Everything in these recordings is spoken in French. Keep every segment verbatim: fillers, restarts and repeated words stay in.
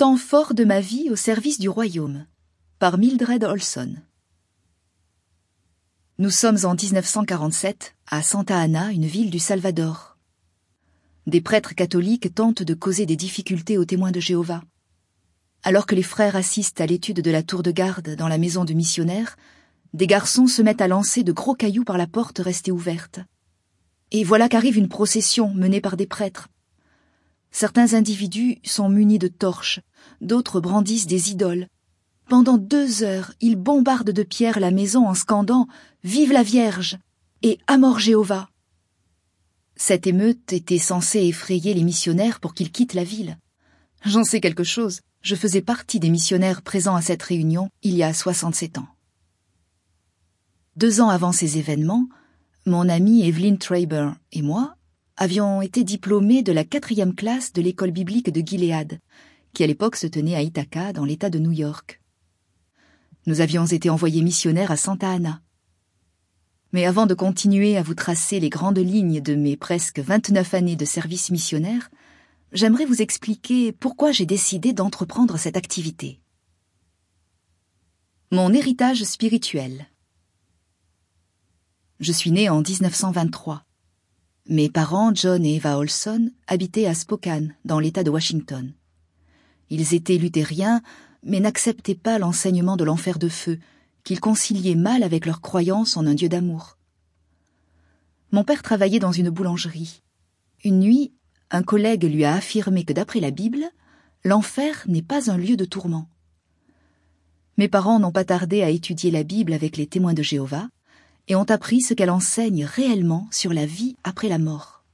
Temps fort de ma vie au service du royaume, par Mildred Olson. Nous sommes en dix-neuf cent quarante-sept, à Santa Ana, une ville du Salvador. Des prêtres catholiques tentent de causer des difficultés aux témoins de Jéhovah. Alors que les frères assistent à l'étude de la tour de garde dans la maison de missionnaires, des garçons se mettent à lancer de gros cailloux par la porte restée ouverte. Et voilà qu'arrive une procession menée par des prêtres. Certains individus sont munis de torches, d'autres brandissent des idoles. Pendant deux heures, ils bombardent de pierres la maison en scandant « Vive la Vierge !» et « À mort Jéhovah !» Cette émeute était censée effrayer les missionnaires pour qu'ils quittent la ville. J'en sais quelque chose, je faisais partie des missionnaires présents à cette réunion il y a soixante-sept ans. Deux ans avant ces événements, mon amie Evelyn Traber et moi avions été diplômés de la quatrième classe de l'école biblique de Gilead, qui à l'époque se tenait à Ithaca, dans l'État de New York. Nous avions été envoyés missionnaires à Santa Ana. Mais avant de continuer à vous tracer les grandes lignes de mes presque vingt-neuf années de service missionnaire, j'aimerais vous expliquer pourquoi j'ai décidé d'entreprendre cette activité. Mon héritage spirituel. Je suis née en dix-neuf cent vingt-trois. Mes parents, John et Eva Olson, habitaient à Spokane, dans l'État de Washington. Ils étaient luthériens, mais n'acceptaient pas l'enseignement de l'enfer de feu, qu'ils conciliaient mal avec leur croyance en un Dieu d'amour. Mon père travaillait dans une boulangerie. Une nuit, un collègue lui a affirmé que d'après la Bible, l'enfer n'est pas un lieu de tourment. Mes parents n'ont pas tardé à étudier la Bible avec les témoins de Jéhovah, et ont appris ce qu'elle enseigne réellement sur la vie après la mort.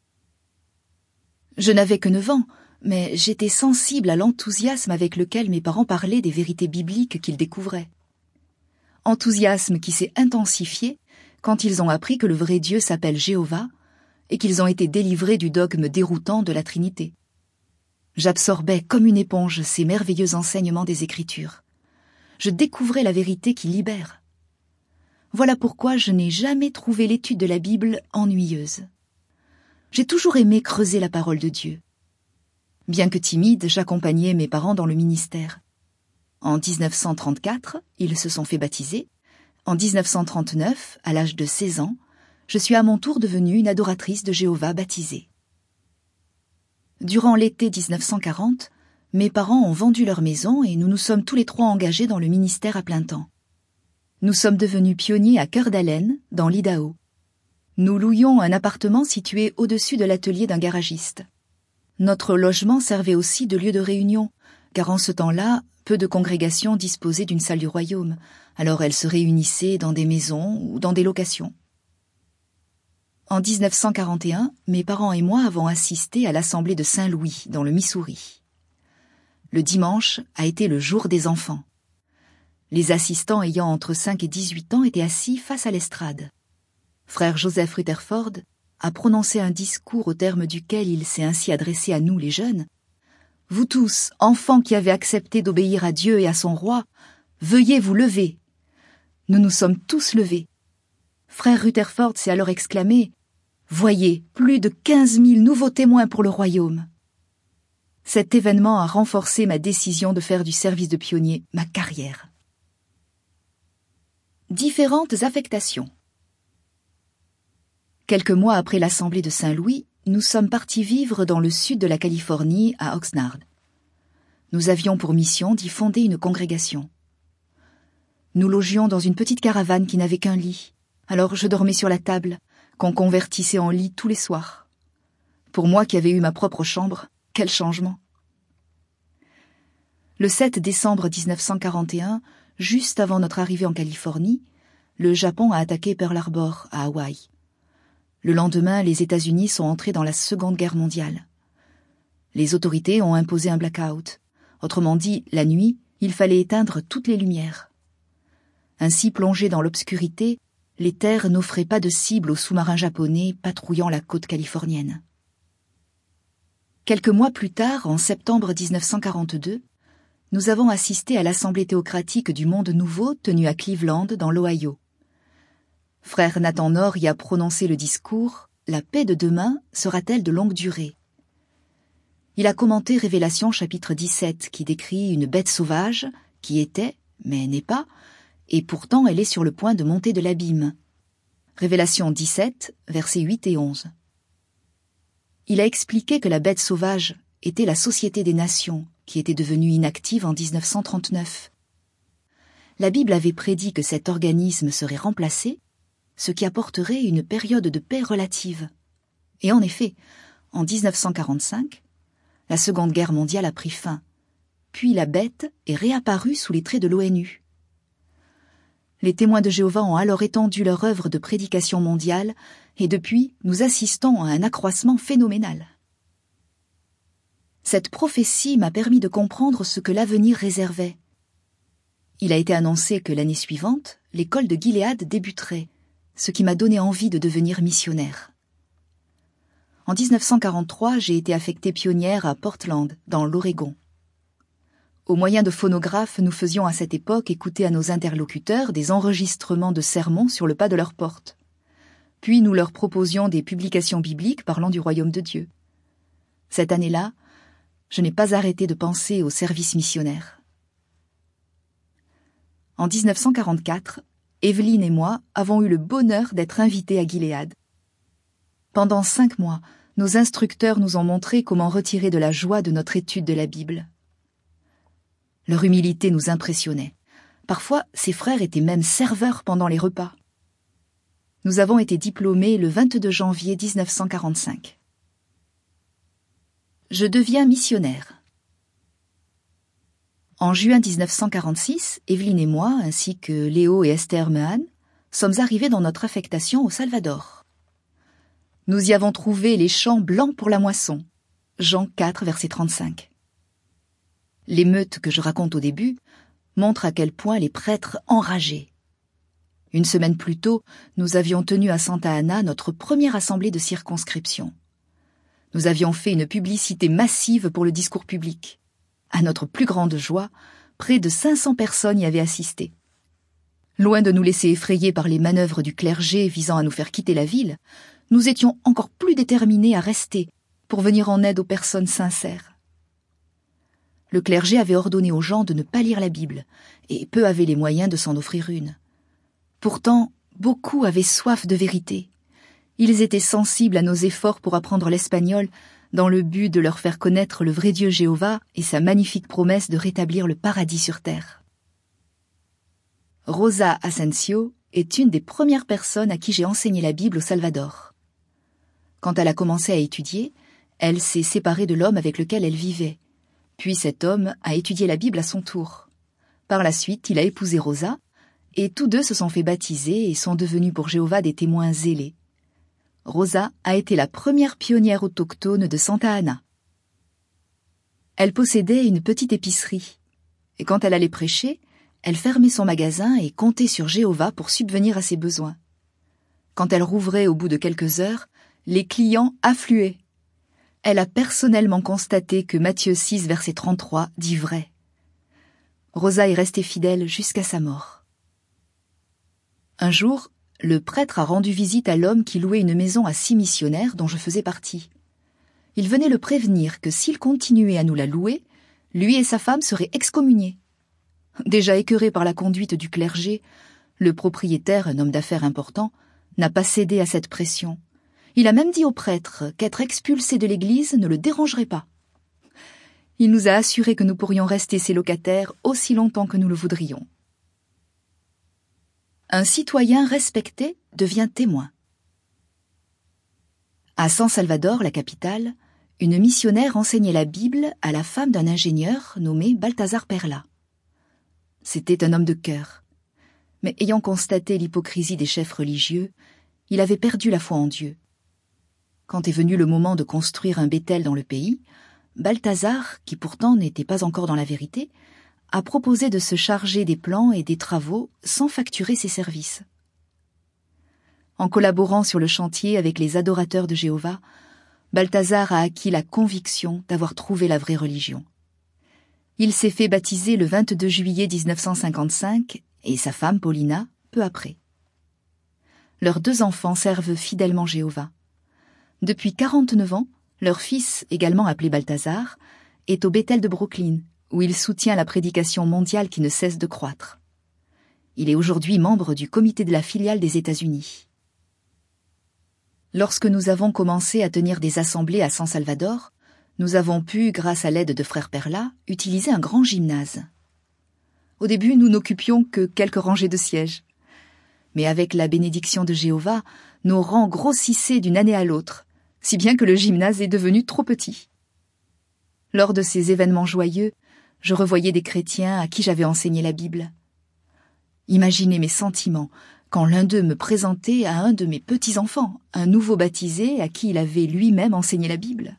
Je n'avais que neuf ans, mais j'étais sensible à l'enthousiasme avec lequel mes parents parlaient des vérités bibliques qu'ils découvraient. Enthousiasme qui s'est intensifié quand ils ont appris que le vrai Dieu s'appelle Jéhovah et qu'ils ont été délivrés du dogme déroutant de la Trinité. J'absorbais comme une éponge ces merveilleux enseignements des Écritures. Je découvrais la vérité qui libère. Voilà pourquoi je n'ai jamais trouvé l'étude de la Bible ennuyeuse. J'ai toujours aimé creuser la parole de Dieu. Bien que timide, j'accompagnais mes parents dans le ministère. En dix-neuf cent trente-quatre, ils se sont fait baptiser. En dix-neuf cent trente-neuf, à l'âge de seize ans, je suis à mon tour devenue une adoratrice de Jéhovah baptisée. Durant l'été dix-neuf cent quarante, mes parents ont vendu leur maison et nous nous sommes tous les trois engagés dans le ministère à plein temps. Nous sommes devenus pionniers à Coeur d'Alene, dans l'Idaho. Nous louions un appartement situé au-dessus de l'atelier d'un garagiste. Notre logement servait aussi de lieu de réunion, car en ce temps-là, peu de congrégations disposaient d'une salle du royaume, alors elles se réunissaient dans des maisons ou dans des locations. En dix-neuf cent quarante et un, mes parents et moi avons assisté à l'assemblée de Saint-Louis, dans le Missouri. Le dimanche a été le jour des enfants. Les assistants ayant entre cinq et dix-huit ans étaient assis face à l'estrade. Frère Joseph Rutherford a prononcé un discours au terme duquel il s'est ainsi adressé à nous les jeunes. « Vous tous, enfants qui avez accepté d'obéir à Dieu et à son roi, veuillez vous lever. » Nous nous sommes tous levés. Frère Rutherford s'est alors exclamé « Voyez, plus de quinze mille nouveaux témoins pour le royaume. » Cet événement a renforcé ma décision de faire du service de pionnier ma carrière. Différentes affectations. Quelques mois après l'Assemblée de Saint-Louis, nous sommes partis vivre dans le sud de la Californie, à Oxnard. Nous avions pour mission d'y fonder une congrégation. Nous logions dans une petite caravane qui n'avait qu'un lit, alors je dormais sur la table, qu'on convertissait en lit tous les soirs. Pour moi qui avais eu ma propre chambre, quel changement! Le sept décembre dix-neuf cent quarante et un, juste avant notre arrivée en Californie, le Japon a attaqué Pearl Harbor, à Hawaï. Le lendemain, les États-Unis sont entrés dans la Seconde Guerre mondiale. Les autorités ont imposé un blackout. Autrement dit, la nuit, il fallait éteindre toutes les lumières. Ainsi, plongés dans l'obscurité, les terres n'offraient pas de cible aux sous-marins japonais patrouillant la côte californienne. Quelques mois plus tard, en septembre dix-neuf cent quarante-deux, nous avons assisté à l'Assemblée théocratique du Monde Nouveau tenue à Cleveland, dans l'Ohio. Frère Nathan Nord y a prononcé le discours « La paix de demain sera-t-elle de longue durée ?» Il a commenté Révélation chapitre dix-sept qui décrit une bête sauvage qui était, mais n'est pas, et pourtant elle est sur le point de monter de l'abîme. Révélation dix-sept, versets huit et onze. Il a expliqué que la bête sauvage était la Société des Nations, qui était devenue inactive en dix-neuf cent trente-neuf. La Bible avait prédit que cet organisme serait remplacé, ce qui apporterait une période de paix relative. Et en effet, en dix-neuf cent quarante-cinq, la Seconde Guerre mondiale a pris fin, puis la bête est réapparue sous les traits de l'ONU. Les témoins de Jéhovah ont alors étendu leur œuvre de prédication mondiale, et depuis, nous assistons à un accroissement phénoménal. Cette prophétie m'a permis de comprendre ce que l'avenir réservait. Il a été annoncé que l'année suivante, l'école de Gilead débuterait, ce qui m'a donné envie de devenir missionnaire. En dix-neuf cent quarante-trois, j'ai été affectée pionnière à Portland, dans l'Oregon. Au moyen de phonographes, nous faisions à cette époque écouter à nos interlocuteurs des enregistrements de sermons sur le pas de leur porte. Puis nous leur proposions des publications bibliques parlant du royaume de Dieu. Cette année-là, je n'ai pas arrêté de penser au service missionnaire. En dix-neuf cent quarante-quatre, Evelyne et moi avons eu le bonheur d'être invités à Gilead. Pendant cinq mois, nos instructeurs nous ont montré comment retirer de la joie de notre étude de la Bible. Leur humilité nous impressionnait. Parfois, ces frères étaient même serveurs pendant les repas. Nous avons été diplômés le vingt-deux janvier dix-neuf cent quarante-cinq. Je deviens missionnaire. En juin dix-neuf cent quarante-six, Evelyne et moi, ainsi que Léo et Esther Mehan, sommes arrivés dans notre affectation au Salvador. Nous y avons trouvé les champs blancs pour la moisson. Jean quatre, verset trente-cinq. L'émeute que je raconte au début montre à quel point les prêtres enrageaient. Une semaine plus tôt, nous avions tenu à Santa Ana notre première assemblée de circonscription. Nous avions fait une publicité massive pour le discours public. À notre plus grande joie, près de cinq cents personnes y avaient assisté. Loin de nous laisser effrayer par les manœuvres du clergé visant à nous faire quitter la ville, nous étions encore plus déterminés à rester pour venir en aide aux personnes sincères. Le clergé avait ordonné aux gens de ne pas lire la Bible, et peu avaient les moyens de s'en offrir une. Pourtant, beaucoup avaient soif de vérité. Ils étaient sensibles à nos efforts pour apprendre l'espagnol, dans le but de leur faire connaître le vrai Dieu Jéhovah et sa magnifique promesse de rétablir le paradis sur terre. Rosa Asensio est une des premières personnes à qui j'ai enseigné la Bible au Salvador. Quand elle a commencé à étudier, elle s'est séparée de l'homme avec lequel elle vivait. Puis cet homme a étudié la Bible à son tour. Par la suite, il a épousé Rosa, et tous deux se sont fait baptiser et sont devenus pour Jéhovah des témoins zélés. Rosa a été la première pionnière autochtone de Santa Ana. Elle possédait une petite épicerie, et quand elle allait prêcher, elle fermait son magasin et comptait sur Jéhovah pour subvenir à ses besoins. Quand elle rouvrait au bout de quelques heures, les clients affluaient. Elle a personnellement constaté que Matthieu six, verset trente-trois, dit vrai. Rosa est restée fidèle jusqu'à sa mort. Un jour, le prêtre a rendu visite à l'homme qui louait une maison à six missionnaires dont je faisais partie. Il venait le prévenir que s'il continuait à nous la louer, lui et sa femme seraient excommuniés. Déjà écœuré par la conduite du clergé, le propriétaire, un homme d'affaires important, n'a pas cédé à cette pression. Il a même dit au prêtre qu'être expulsé de l'église ne le dérangerait pas. Il nous a assuré que nous pourrions rester ses locataires aussi longtemps que nous le voudrions. Un citoyen respecté devient témoin. À San Salvador, la capitale, une missionnaire enseignait la Bible à la femme d'un ingénieur nommé Balthazar Perla. C'était un homme de cœur. Mais ayant constaté l'hypocrisie des chefs religieux, il avait perdu la foi en Dieu. Quand est venu le moment de construire un Béthel dans le pays, Balthazar, qui pourtant n'était pas encore dans la vérité, a proposé de se charger des plans et des travaux sans facturer ses services. En collaborant sur le chantier avec les adorateurs de Jéhovah, Balthazar a acquis la conviction d'avoir trouvé la vraie religion. Il s'est fait baptiser le vingt-deux juillet dix-neuf cent cinquante-cinq et sa femme Paulina peu après. Leurs deux enfants servent fidèlement Jéhovah. Depuis quarante-neuf ans, Leur fils, également appelé Balthazar, est au Bethel de Brooklyn, où il soutient la prédication mondiale qui ne cesse de croître. Il est aujourd'hui membre du comité de la filiale des États-Unis. Lorsque nous avons commencé à tenir des assemblées à San Salvador, nous avons pu, grâce à l'aide de frère Perla, utiliser un grand gymnase. Au début, nous n'occupions que quelques rangées de sièges. Mais avec la bénédiction de Jéhovah, nos rangs grossissaient d'une année à l'autre, si bien que le gymnase est devenu trop petit. Lors de ces événements joyeux, je revoyais des chrétiens à qui j'avais enseigné la Bible. Imaginez mes sentiments quand l'un d'eux me présentait à un de mes petits-enfants, un nouveau baptisé à qui il avait lui-même enseigné la Bible.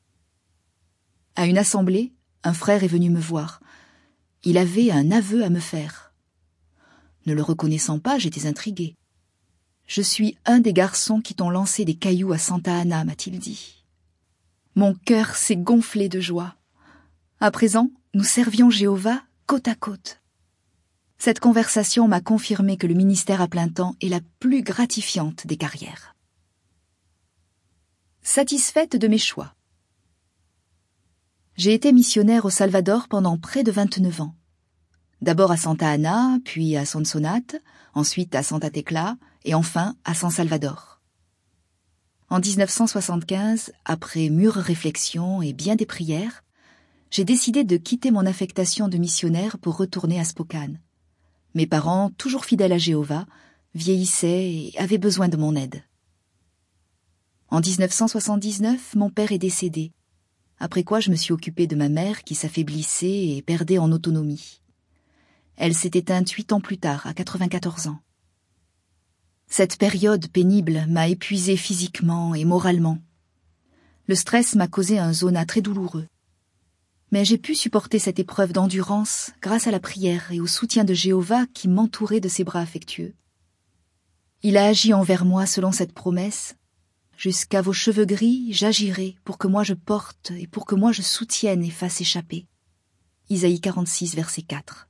À une assemblée, un frère est venu me voir. Il avait un aveu à me faire. Ne le reconnaissant pas, j'étais intriguée. « Je suis un des garçons qui t'ont lancé des cailloux à Santa Ana », m'a-t-il dit. Mon cœur s'est gonflé de joie. À présent, nous servions Jéhovah côte à côte. Cette conversation m'a confirmé que le ministère à plein temps est la plus gratifiante des carrières. Satisfaite de mes choix. J'ai été missionnaire au Salvador pendant près de vingt-neuf ans. D'abord à Santa Ana, puis à Sonsonate, ensuite à Santa Tecla et enfin à San Salvador. En dix-neuf cent soixante-quinze, après mûre réflexion et bien des prières, j'ai décidé de quitter mon affectation de missionnaire pour retourner à Spokane. Mes parents, toujours fidèles à Jéhovah, vieillissaient et avaient besoin de mon aide. En dix-neuf cent soixante-dix-neuf, mon père est décédé, après quoi je me suis occupée de ma mère qui s'affaiblissait et perdait en autonomie. Elle s'est éteinte huit ans plus tard, à quatre-vingt-quatorze ans. Cette période pénible m'a épuisée physiquement et moralement. Le stress m'a causé un zona très douloureux. Mais j'ai pu supporter cette épreuve d'endurance grâce à la prière et au soutien de Jéhovah qui m'entourait de ses bras affectueux. Il a agi envers moi selon cette promesse. Jusqu'à vos cheveux gris, j'agirai pour que moi je porte et pour que moi je soutienne et fasse échapper. Isaïe quarante-six, verset quatre.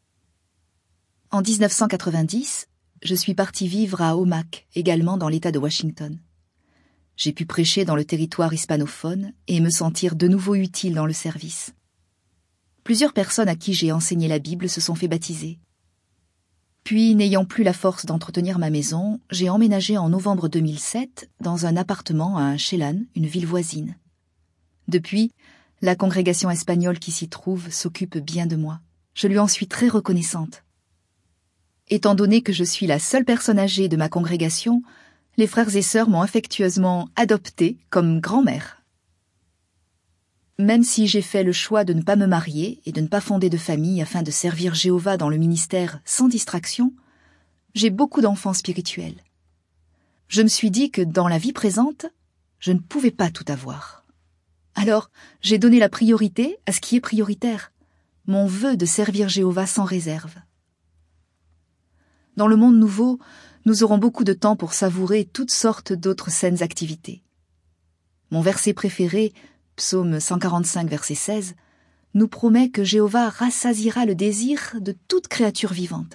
En dix-neuf cent quatre-vingt-dix, je suis parti vivre à Omak, également dans l'État de Washington. J'ai pu prêcher dans le territoire hispanophone et me sentir de nouveau utile dans le service. Plusieurs personnes à qui j'ai enseigné la Bible se sont fait baptiser. Puis, n'ayant plus la force d'entretenir ma maison, j'ai emménagé en novembre deux mille sept dans un appartement à Chelan, une ville voisine. Depuis, la congrégation espagnole qui s'y trouve s'occupe bien de moi. Je lui en suis très reconnaissante. Étant donné que je suis la seule personne âgée de ma congrégation, les frères et sœurs m'ont affectueusement adoptée comme grand-mère. Même si j'ai fait le choix de ne pas me marier et de ne pas fonder de famille afin de servir Jéhovah dans le ministère sans distraction, j'ai beaucoup d'enfants spirituels. Je me suis dit que dans la vie présente, je ne pouvais pas tout avoir. Alors, j'ai donné la priorité à ce qui est prioritaire, mon vœu de servir Jéhovah sans réserve. Dans le monde nouveau, nous aurons beaucoup de temps pour savourer toutes sortes d'autres saines activités. Mon verset préféré, Psaume cent quarante-cinq, verset seize, nous promet que Jéhovah rassasiera le désir de toute créature vivante.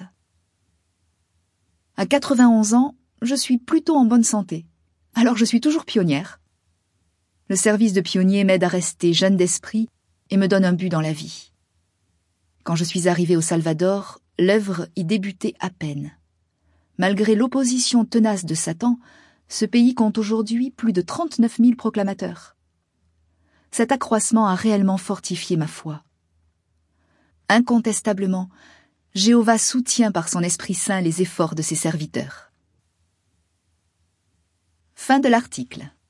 À quatre-vingt-onze ans, je suis plutôt en bonne santé, alors je suis toujours pionnière. Le service de pionnier m'aide à rester jeune d'esprit et me donne un but dans la vie. Quand je suis arrivée au Salvador, l'œuvre y débutait à peine. Malgré l'opposition tenace de Satan, ce pays compte aujourd'hui plus de trente-neuf mille proclamateurs. Cet accroissement a réellement fortifié ma foi. Incontestablement, Jéhovah soutient par son Esprit Saint les efforts de ses serviteurs. Fin de l'article.